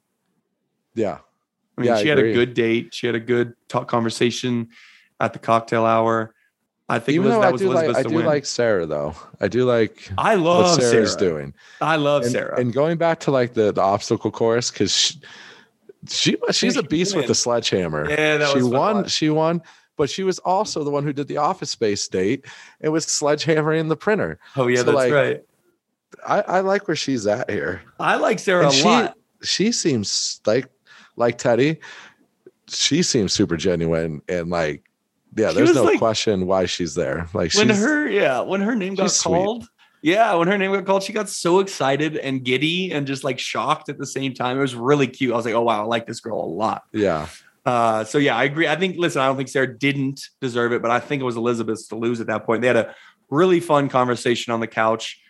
yeah, I mean, Yeah, I she had a agree. good date. She had a good talk conversation at the cocktail hour. I think Even it was, though that I was do like, Elizabeth's I to do win. like Sarah though. I do like I what love Sarah's Sarah. doing. I love and, Sarah. And going back to like the, the obstacle course, because she, she she's a she beast with win. the sledgehammer. Yeah, that she was fun to won. watch. She won, but she was also the one who did the Office Space date and was sledgehammering the printer. oh yeah, so, that's like, right. I, I like where she's at here. I like Sarah And a she lot. she seems like like Teddy. She seems super genuine and like yeah. She There's was no like- question why she's there. Like When she's her yeah, when her name got she's sweet. called. Yeah, when her name got called, she got so excited and giddy and just like shocked at the same time. It was really cute. I was like, oh wow, I like this girl a lot. yeah. Uh, so yeah, I agree. I think, listen, I don't think Sarah didn't deserve it, but I think it was Elizabeth's to lose at that point. They had a really fun conversation on the couch.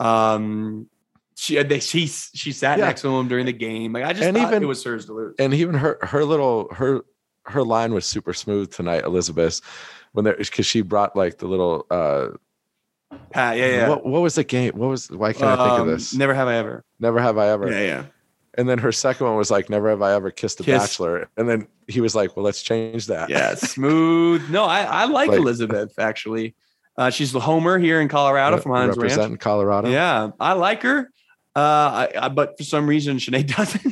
Um, she they, she she sat Yeah. next to him during the game. Like I just And thought even- it was hers to lose. And even her her little her her line was super smooth tonight, Elizabeth, when there because she brought like the little uh Pat, yeah, yeah. what what was the game? What was why can't I think of Um, this? Never have I ever. Never have I ever. Yeah, yeah. And then her second one was like, never have I ever kissed a Kiss. bachelor. And then he was like, well, let's change that. Yeah, smooth. No, I, I like, Like- Elizabeth actually. Uh, she's the Homer here in Colorado from Hines Ranch. Representing Colorado. Yeah, I like her. Uh, I, I, but for some reason, Shanae doesn't.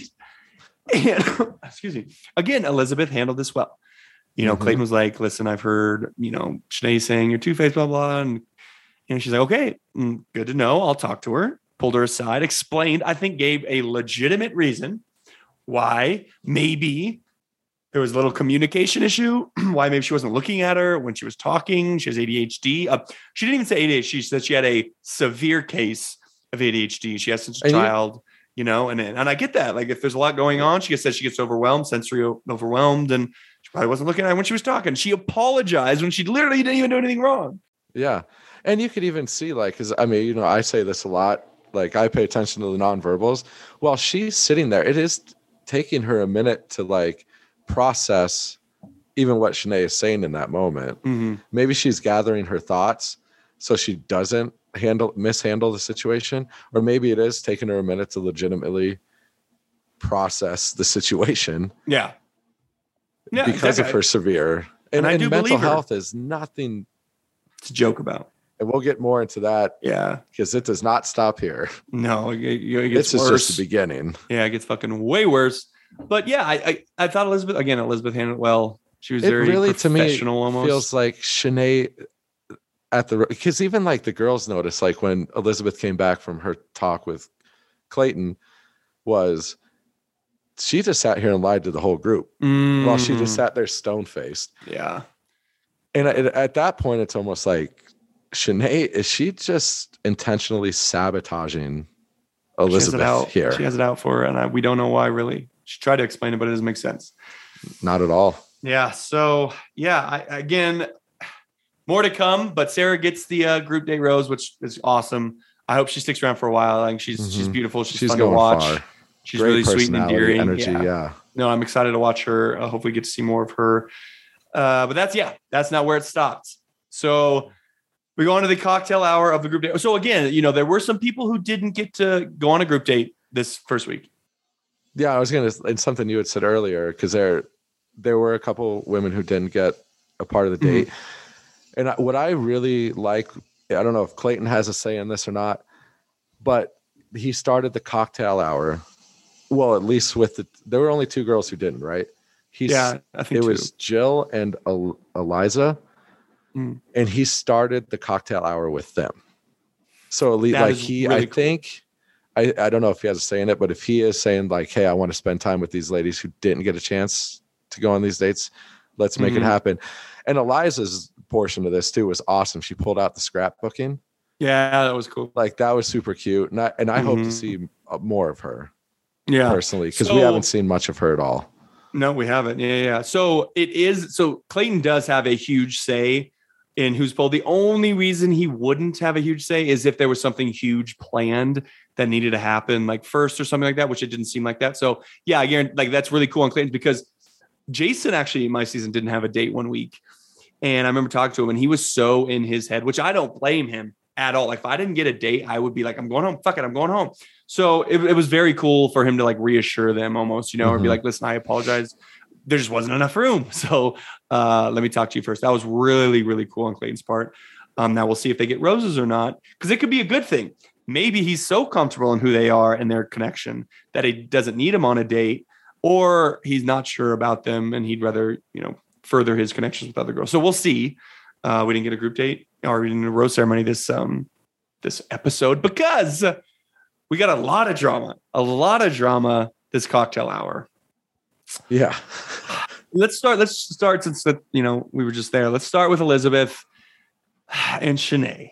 And excuse me. Again, Elizabeth handled this well. You know, Mhm. Clayton was like, listen, I've heard, you know, Shanae saying you're two-faced, blah, blah. And, and she's like, okay, mm, good to know. I'll talk to her. Pulled her aside, explained, I think gave a legitimate reason why maybe there was a little communication issue, why maybe she wasn't looking at her when she was talking. She has A D H D. Uh, she didn't even say A D H D. She said she had a severe case of A D H D. She has since a And you- child, you know, and, and I get that. Like if there's a lot going on, she says she gets overwhelmed, sensory o- overwhelmed, and she probably wasn't looking at her when she was talking. She apologized when she literally didn't even do anything wrong. Yeah. And you could even see like, because I mean, you know, I say this a lot. Like I pay attention to the nonverbals. While she's sitting there, it is taking her a minute to like process even what Shanae is saying in that moment. Mm-hmm. Maybe she's gathering her thoughts so she doesn't handle mishandle the situation, or maybe it is taking her a minute to legitimately process the situation Yeah. Yeah, because exactly. of her severe. And, And I and do mental believe her. health is nothing, It's a joke about. and we'll get more into that Yeah. because it does not stop here. No, it, it gets This is worse. just the beginning. Yeah, it gets fucking way worse. But yeah, I I, I thought Elizabeth again. Elizabeth handled it well. She was It very really, to me, professional almost. feels like Shanae at the because even like the girls noticed, like when Elizabeth came back from her talk with Clayton, was she just sat here and lied to the whole group while she just Mm, sat there stone faced. yeah. And at, at that point, it's almost like, Shanae, is she just intentionally sabotaging Elizabeth she has it out. here? She has it out for her, and I, we don't know why, really. She tried to explain it, but it doesn't make sense. Not at all. Yeah. So, yeah, I, again, more to come, but Sarah gets the uh, group date rose, which is awesome. I hope she sticks around for a while. I think she's mm-hmm. she's beautiful. She's, she's fun to watch. Far. She's Great really sweet and endearing. Energy, yeah. yeah. No, I'm excited to watch her. Uh, hopefully, get to see more of her. Uh, but that's yeah, that's not where it stops. So we go on to the cocktail hour of the group date. So again, you know, there were some people who didn't get to go on a group date this first week. Yeah, I was gonna. It's something you had said earlier because there there were a couple women who didn't get a part of the date. Mm-hmm. And what I really like, I don't know if Clayton has a say in this or not, but he started the cocktail hour. Well, at least with the, there were only two girls who didn't, right? He's, yeah, I think it two. was Jill and El- Eliza, mm. and he started the cocktail hour with them. So at least, like he, really I cool. think, I, I don't know if he has a say in it, but if he is saying like, hey, I want to spend time with these ladies who didn't get a chance to go on these dates, let's make mm-hmm. it happen. And Eliza's portion of this too was awesome. She pulled out the scrapbooking. Yeah, that was cool. Like that was super cute. And I, and I mm-hmm. hope to see more of her. Yeah, personally, because so, we haven't seen much of her at all. No, we haven't. Yeah, yeah. So it is. So Clayton does have a huge say in who's pulled. The only reason he wouldn't have a huge say is if there was something huge planned that needed to happen, like first or something like that, which it didn't seem like that. So yeah, again, like that's really cool on Clayton because Jason actually in my season didn't have a date one week, and I remember talking to him, and he was so in his head, which I don't blame him at all. Like if I didn't get a date, I would be like, I'm going home. Fuck it, I'm going home. So it, it was very cool for him to like reassure them almost, you know, mm-hmm. or be like, listen, I apologize. There just wasn't enough room. So uh, let me talk to you first. That was really, really cool on Clayton's part. Um, now we'll see if they get roses or not, because it could be a good thing. Maybe he's so comfortable in who they are and their connection that he doesn't need them on a date, or he's not sure about them and he'd rather, you know, further his connections with other girls. So we'll see. Uh, we didn't get a group date or we didn't get a rose ceremony this um, this episode because we got a lot of drama, a lot of drama this cocktail hour. Yeah. Let's start. Let's start since that, you know, we were just there. Let's start with Elizabeth and Shanae.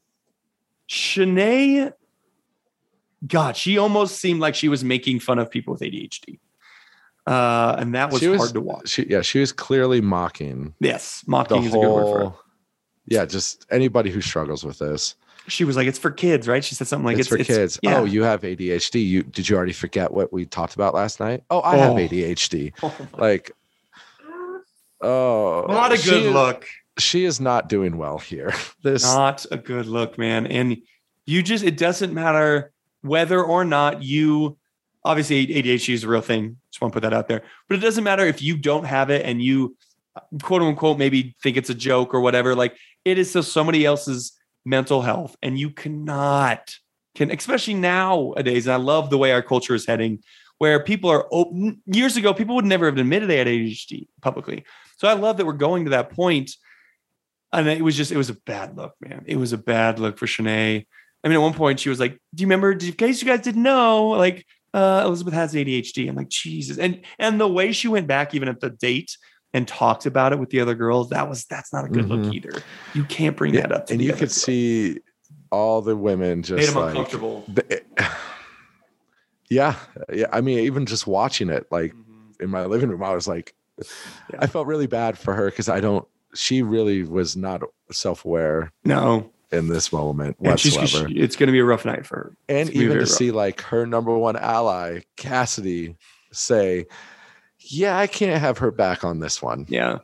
Shanae, God, she almost seemed like she was making fun of people with A D H D. Uh, and that was, was hard to watch. She, yeah, she was clearly mocking. Yes, mocking is whole, a good word for it. Yeah, just anybody who struggles with this. She was like, it's for kids, right? She said something like, it's, it's for it's, kids. Yeah. Oh, you have A D H D. You did you already forget what we talked about last night? Oh, I oh. have A D H D. Oh like, oh, not a good is, look. She is not doing well here. This not a good look, man. And you just, it doesn't matter whether or not you, obviously A D H D is a real thing. Just want to put that out there. But it doesn't matter if you don't have it and you, quote unquote, maybe think it's a joke or whatever. Like it is still somebody else's mental health, and you cannot can especially nowadays. And I love the way our culture is heading, where people are open. Years ago, people would never have admitted they had A D H D publicly. So I love that we're going to that point. And it was just, it was a bad look, man. It was a bad look for Shanae. I mean, at one point she was like, do you remember, in case you guys didn't know, like uh, Elizabeth has A D H D. I'm like, Jesus. And, and the way she went back even at the date and talked about it with the other girls, that was, that's not a good mm-hmm. look either. You can't bring yeah, that up. To and you could girls. see all the women just made them like, uncomfortable. The, yeah. Yeah. I mean, even just watching it, like mm-hmm. in my living room, I was like, yeah. I felt really bad for her. Cause I don't, she really was not self-aware. No. In this moment and whatsoever. She's, she, it's going to be a rough night for her. And even to rough. see like her number one ally, Cassidy, say, yeah, I can't have her back on this one. Yeah.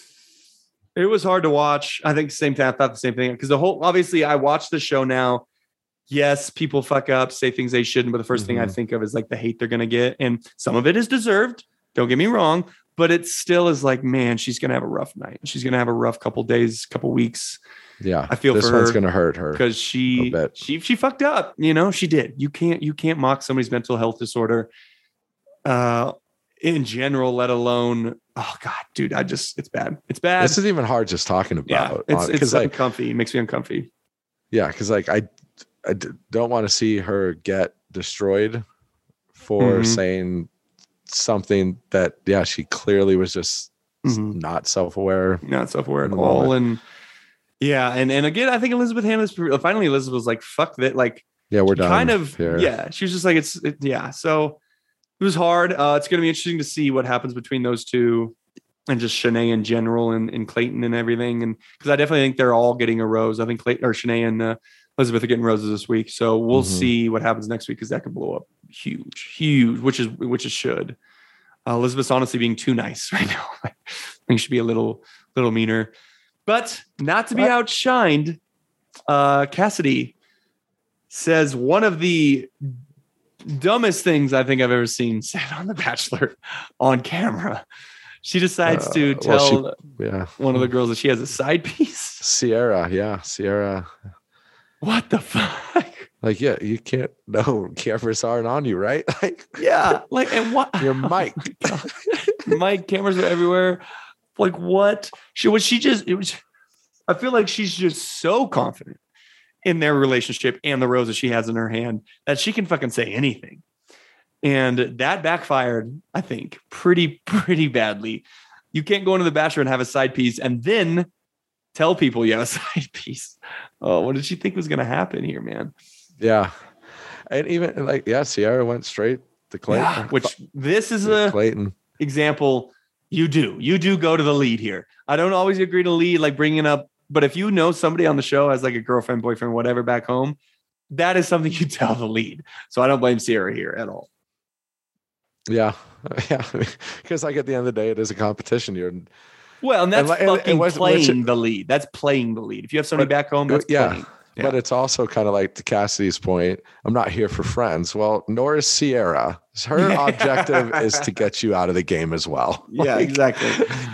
It was hard to watch. I think same time, I thought the same thing. Because the whole, obviously I watch the show now. Yes, people fuck up, say things they shouldn't. But the first mm-hmm. thing I think of is like the hate they're going to get. And some of it is deserved. Don't get me wrong. But it still is like, man, she's going to have a rough night. She's going to have a rough couple days, couple weeks. Yeah. I feel this for one's her going to hurt her because she, she, she fucked up, you know, she did. You can't, you can't mock somebody's mental health disorder uh, in general, let alone, oh God, dude, I just, it's bad. It's bad. This is even hard just talking about. Yeah, it's, it's like, uncomfy. It makes me uncomfy. Yeah. Cause like, I, I don't want to see her get destroyed for mm-hmm. saying something that, yeah, she clearly was just Mhm. not self-aware. Not self-aware In at the all. moment. And yeah, and and again, I think Elizabeth Hannah finally Elizabeth was like, fuck that, like Yeah, we're done. kind of here. yeah. She was just like, it's it, yeah. So it was hard. Uh, it's gonna be interesting to see what happens between those two and just Shanae in general and, and Clayton and everything. And because I definitely think they're all getting a rose. I think Clayton or Shanae and uh, Elizabeth are getting roses this week. So we'll Mhm. see what happens next week because that could blow up huge, huge, which is which it should. Uh, Elizabeth's honestly being too nice right now. I think she should be a little little meaner. But not to be What? outshined, uh, Cassidy says one of the dumbest things I think I've ever seen said on The Bachelor on camera. She decides Uh, to well, she- tell Yeah. one of the girls that she has a side piece. Sierra. Yeah. Sierra. What the fuck? Like, yeah, you can't, no, cameras aren't on you, right? Like, Yeah. Like, and what? your mic. Mic cameras are everywhere. Like, what? She was, she just, it was, I feel like she's just so confident in their relationship and the rose that she has in her hand that she can fucking say anything. And that backfired, I think, pretty, pretty badly. You can't go into The Bachelor and have a side piece and then tell people you have a side piece. Oh, what did she think was going to happen here, man? Yeah. And even like, yeah, Sierra went straight to Clayton. Yeah, which this is a Clayton. example. You do, you do go to the lead here. I don't always agree to lead, like bringing up, but if you know somebody on the show has like a girlfriend, boyfriend, whatever back home, that is something you tell the lead. So I don't blame Sierra here at all. Yeah. Yeah. Because like at the end of the day, it is a competition. You're Well, and that's And- and- and fucking what's- playing what's- the lead. That's playing the lead. If you have somebody But- back home, that's yeah. playing. But Yeah. it's also kind of like to Cassidy's point, I'm not here for friends. Well, nor is Sierra. Her Yeah. objective is to get you out of the game as well. Yeah, Like, exactly.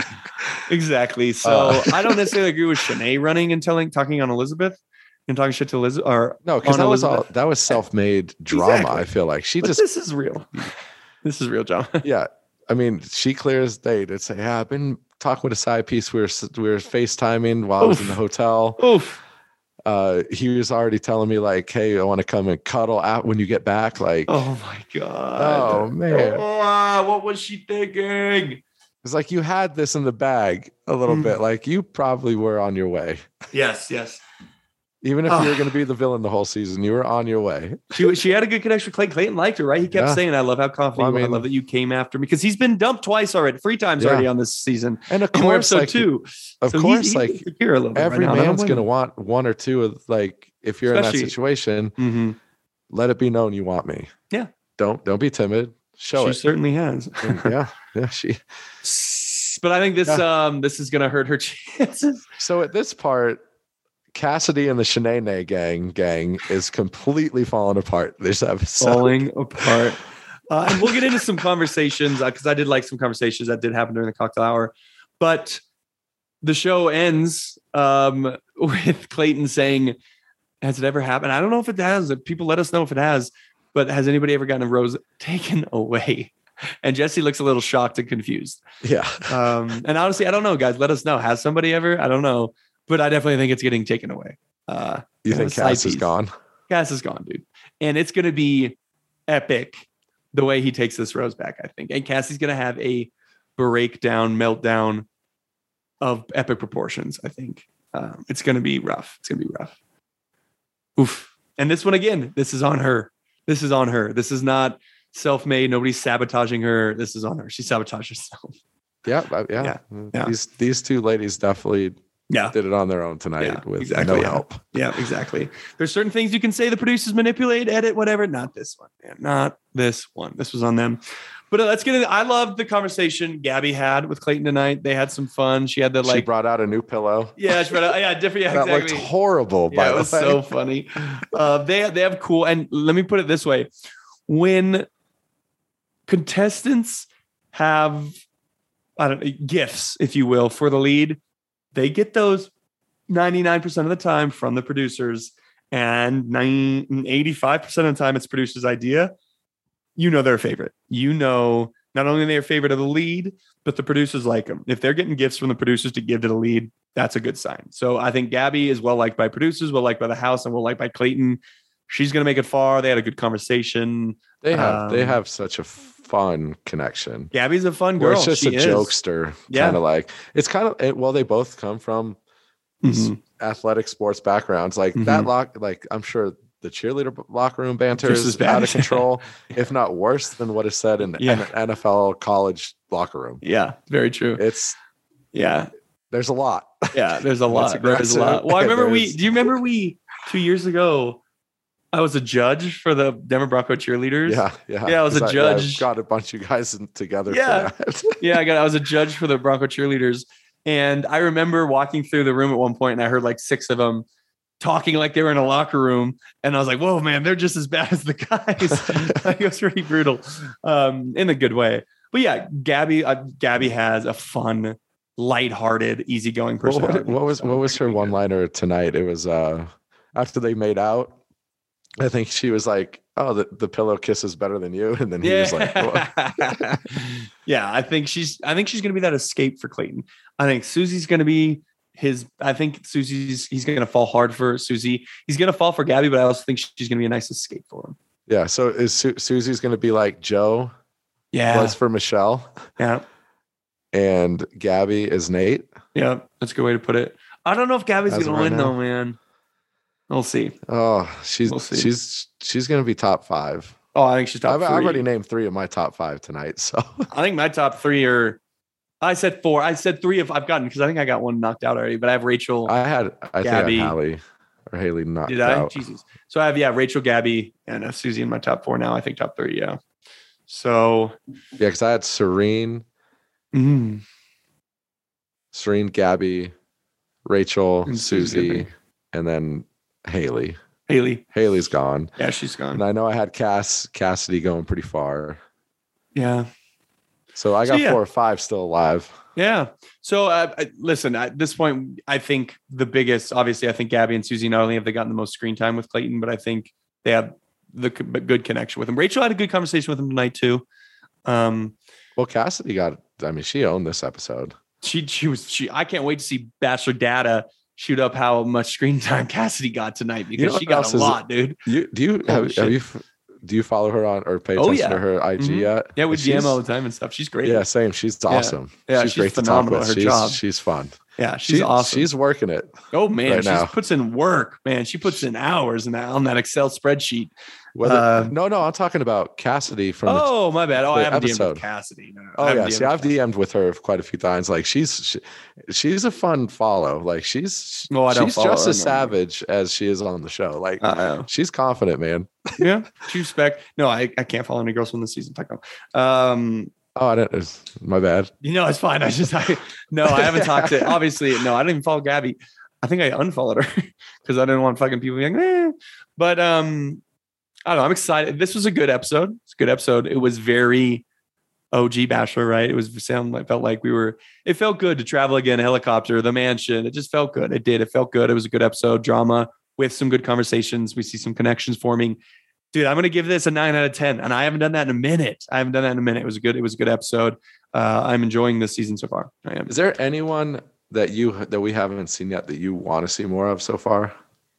Exactly. So Uh. I don't necessarily agree with Shanae running and telling, talking on Elizabeth and talking shit to Elizabeth. Or No, because on that was all Elizabeth. that was self-made drama. Exactly. I feel like she But just this is real. This is real, John. yeah. I mean, she clears day to say, yeah, I've been talking with a side piece. We were we were FaceTiming while I was in the hotel. Oof. Uh, he was already telling me like, hey, I want to come and cuddle out when you get back. Like, Oh my god. oh man. Oh, what was she thinking? It's like you had this in the bag a little Mm. bit. Like you probably were on your way. Yes, yes. Even if Oh. you were going to be the villain the whole season, you were on your way. She she had a good connection with Clayton. Clayton liked her, right? He kept Yeah. saying, "I love how confident Well, I you are. I mean- love that you came after me," because he's been dumped twice already, three times Yeah. already on this season, And of and more course, so like, too. of So course, he's, like he's insecure a little bit every right now, and I don't man's blame going to him. want one or two of like, if you're in Especially- that situation, Mhm. let it be known you want me. Yeah. Don't, don't be timid. Show She it. certainly has. And yeah. Yeah. She, But I think this Yeah. um this is going to hurt her chances. so at this part, Cassidy and the Shanae gang gang is completely falling apart this episode. Falling apart. Uh, and we'll get into some conversations because I did like some conversations that did happen during the cocktail hour. But the show ends um, with Clayton saying, "Has it ever happened?" I don't know if it has. People let us know if it has. But has anybody ever gotten a rose taken away? And Jesse looks a little shocked and confused. Yeah. Um, and honestly, I don't know, guys. Let us know. Has somebody ever? I don't know. But I definitely think it's getting taken away. Uh, You Yeah, think side Cass is piece. gone? Cass is gone, dude. And it's going to be epic the way he takes this rose back, I think. And Cassie's going to have a breakdown, meltdown of epic proportions, I think. Um, it's going to be rough. It's going to be rough. Oof. And this one, again, this is on her. This is on her. This is not self-made. Nobody's sabotaging her. This is on her. She sabotaged herself. Yeah. uh, Yeah. Yeah, yeah. These, these two ladies definitely Yeah. did it on their own tonight Yeah, with exactly, no yeah. help. Yeah, exactly. There's certain things you can say the producers manipulate, edit, whatever. Not this one, man. Not this one. This was on them. But uh, let's get into. I loved the conversation Gabby had with Clayton tonight. They had some fun. She had the She like, brought out a new pillow. yeah, she brought, yeah, different. Yeah, that exactly. looked horrible, by Yeah, it the was way. so funny. Uh, they they have cool. And let me put it this way: when contestants have, I don't know, gifts, if you will, for the lead, they get those ninety-nine percent of the time from the producers, and eighty-five percent of the time it's producer's idea. You know, they're a favorite. You know, not only are they a favorite of the lead, but the producers like them. If they're getting gifts from the producers to give to the lead, that's a good sign. So I think Gabby is well liked by producers, well liked by the house, and well liked by Clayton. She's going to make it far. They had a good conversation. They have they Um, have such a f- fun connection. Gabby's a fun girl. Where it's just she a is. jokester, Yeah. kind of like it's kind of it, well, they both come from these Mhm. athletic sports backgrounds. Like Mhm. that lock, like I'm sure the cheerleader locker room banter Just as is bad. out of control, if not worse than what is said in Yeah. an N F L college locker room. Yeah, very true. It's Yeah. there's a lot. Yeah, there's a lot. It's There's a lot. aggressive. Well, I remember we There's- do you remember we two years ago I was a judge for the Denver Bronco cheerleaders. Yeah, yeah. Yeah, I was a 'Cause judge. I got a bunch of you guys in- together Yeah. for that. Yeah, I got I was a judge for the Bronco cheerleaders. And I remember walking through the room at one point and I heard like six of them talking like they were in a locker room. And I was like, whoa, man, they're just as bad as the guys. Like, it was pretty brutal um, in a good way. But yeah, Gabby, uh, Gabby has a fun, lighthearted, easygoing What, personality. what, what was So what was her pretty good. one liner tonight? It was uh after they made out. I think she was like, "Oh, the, the pillow kiss is better than you," and then he was like, Yeah. Yeah, I think she's I think she's gonna be that escape for Clayton. I think Susie's gonna be his I think Susie's he's gonna fall hard for Susie. He's gonna fall for Gabby, but I also think she's gonna be a nice escape for him. "Yeah." So is Su- Susie's going to be like Joe Yeah. was for Michelle, Yeah. and Gabby is Nate. Yeah. That's a good way to put it. I don't know if Gabby's As of gonna right win now. though, man. We'll see. Oh, she's We'll see. she's she's going to be top five. Oh, I think she's top I've, three. I've already named three of my top five tonight. So I think my top three are I said four. I said three if I've gotten because I think I got one knocked out already, but I have Rachel. I had I Gabby. think I had Hallie or Haley knocked Did I? out. Jesus. So I have, yeah, Rachel, Gabby, and uh, Susie in my top four now. I think top three, yeah. So, Yeah, because I had Serene, mm, Serene, Gabby, Rachel, And Susie, I Susie, think. and then Haley. Haley. Haley's gone. Yeah, she's And gone. I know I had Cass Cassidy going pretty far. Yeah. So I So, got yeah. four or five still alive. Yeah. So, uh, I, listen, at this point, I think the biggest, obviously, I think Gabby and Susie not only have they gotten the most screen time with Clayton, but I think they have the co- good connection with him. Rachel had a good conversation with him tonight, too. Um, Well, Cassidy got, I mean, she owned this episode. she, she was, she, I can't wait to see Bachelor Data shoot up how much screen time Cassidy got tonight because know she what got else a is- lot, dude. You do you Holy have, shit. have you do you follow her on or pay Oh, attention yeah. to her I G Mhm. yet? Yeah, we D M She's- all the time and stuff. She's great. Yeah, same. She's awesome. Yeah, she's, she's great to talk phenomenal with. at her she's, job. she's fun. Yeah, she's She- awesome. She's working it. oh man, right she now. puts in work, man. She puts in hours in that, on that Excel spreadsheet. Whether, Uh, no, no, I'm talking about Cassidy from the Oh, my bad. Oh, I the haven't D M'd episode. with Cassidy. No, no, I Oh haven't yeah, D M'd see, with I've D M'd with her quite a few times. Like she's she, she's a fun follow. Like she's Well, I don't she's follow just her, as no. savage as she is on the show. Like Uh-oh. she's confident, man. Yeah, she respect. No, I, I can't follow any girls from the season. Taco. Um, Oh, I didn't. it's- My bad. you know, it's fine. I just, I, no, I haven't talked to. Obviously, no, I didn't even follow Gabby. I think I unfollowed her because I didn't want fucking people being. Eh. But um, I don't know. I'm excited. This was a good episode. It's a good episode. It was very O G Bachelor, right? It was sound. I felt like we were. It felt good to travel again, helicopter, the mansion. It just felt good. It did. It felt good. It was a good episode. Drama with some good conversations. We see some connections forming. Dude, I'm gonna give this a nine out of ten, and I haven't done that in a minute. I haven't done that in a minute. It was a good. It was a good episode. Uh, I'm enjoying this season so far. I am. Is there anyone that you that we haven't seen yet that you want to see more of so far?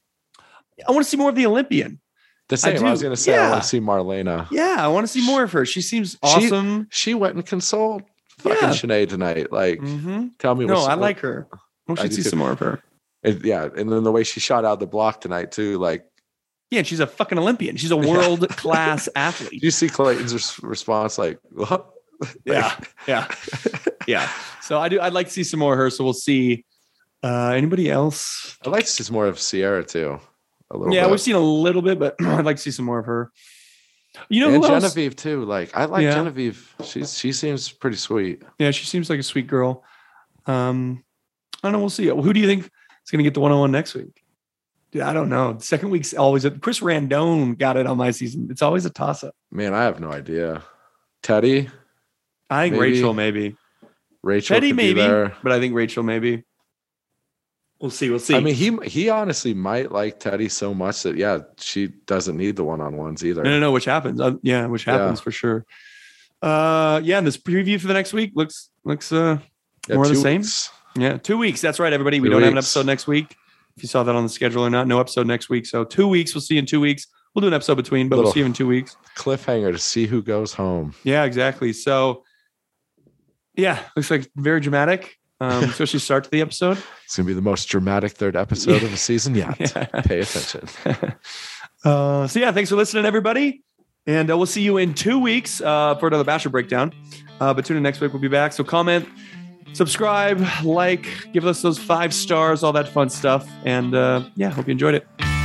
I want to see more of the Olympian. The same. I, do. was going to say I Yeah. want to see Marlena. Yeah, I want to see more of her. She seems awesome. She went and consoled fucking Yeah. Sinead tonight. Like, hmm tell me. No, what's- I what- like her. I I should do see too. some more of her. and- yeah, and then the way she shot out the block tonight too. Like, Yeah, and she's a fucking Olympian. She's a world class did athlete. you see Clayton's res- response? Like, what? Yeah, yeah, yeah. So I do. I'd like to see some more of her. So we'll see. Uh, anybody else? I'd like to see some more of Sierra too. A little Yeah, bit. we've seen a little bit, but I'd like to see some more of her. You know and who else? Genevieve too. Like, I like Yeah. Genevieve. She's she seems pretty sweet. Yeah, she seems like a sweet girl. Um, I don't know. We'll see. Who do you think is going to get the one-on-one next week? Dude, I don't know. The second week's always a, Chris Randone got it on my season. It's always a toss-up. Man, I have no idea. Teddy, I think Maybe. Rachel maybe. Rachel, Teddy could be maybe, there. but I think Rachel maybe. We'll see. We'll see. I mean, he he honestly might like Teddy so much that yeah, she doesn't need the one on ones either. no, no, no. Which happens? Uh, yeah, which happens Yeah. for sure. Uh, yeah. And this preview for the next week looks looks uh Yeah, more of the two same? weeks. yeah two weeks. That's right, everybody. We Two don't have an weeks. episode next week. If you saw that on the schedule or not, no episode next week. So two weeks. We'll see you in two weeks. we'll do an episode between, but Little we'll see you in two weeks. Cliffhanger to see who goes home. Yeah, exactly. So, yeah, looks like very dramatic, um, especially start to the episode. It's going to be the most dramatic third episode of the season yet. Yeah. Pay attention. uh, so, yeah, thanks for listening, everybody. And uh, we'll see you in two weeks uh, for another Bachelor Breakdown. Uh, but tune in next week. We'll be back. So comment, subscribe, like, give us those five stars, all that fun stuff. And uh, yeah, hope you enjoyed it.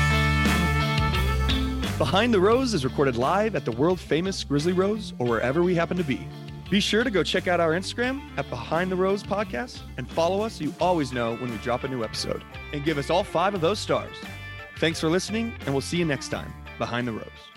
Behind the Rose is recorded live at the world famous Grizzly Rose or wherever we happen to be. Be sure to go check out our Instagram at Behind the Rose Podcast and follow us so you always know when we drop a new episode. And give us all five of those stars. Thanks for listening, and we'll see you next time, Behind the Rose.